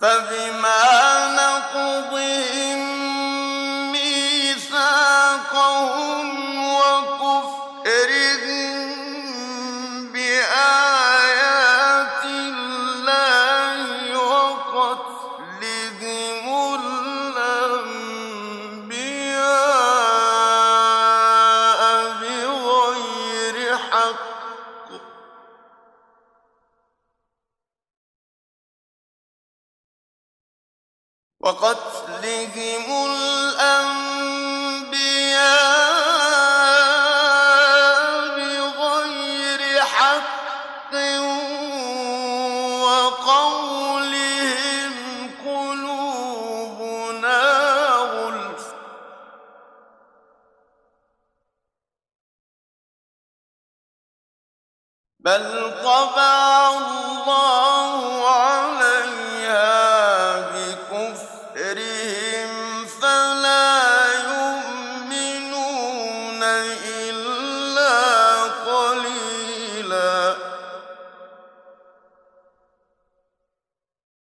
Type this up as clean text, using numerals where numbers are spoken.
فبما نقضهم ميثاقهم وكفرهم بآيات الله وقتلهم الأنبياء بغير حق وقولهم قلوبنا غلف بل طبع الله